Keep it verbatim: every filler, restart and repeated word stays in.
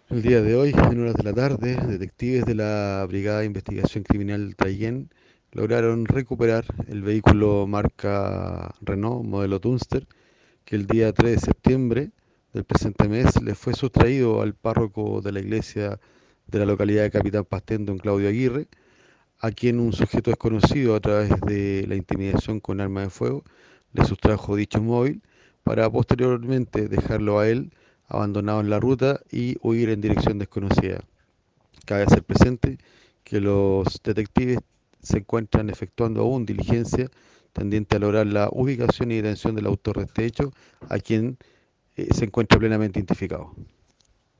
El día de hoy, en horas de la tarde, detectives de la Brigada de Investigación Criminal Traillén lograron recuperar el vehículo marca Renault, modelo Tunster, que el día tres de septiembre del presente mes le fue sustraído al párroco de la iglesia de la localidad de Capitán Pastén, don Claudio Aguirre, a quien un sujeto desconocido, a través de la intimidación con arma de fuego, le sustrajo dicho móvil para posteriormente dejarlo a él abandonado en la ruta y huir en dirección desconocida. Cabe hacer presente que los detectives se encuentran efectuando aún diligencia tendiente a lograr la ubicación y detención del autor de este hecho, a quien eh, se encuentra plenamente identificado.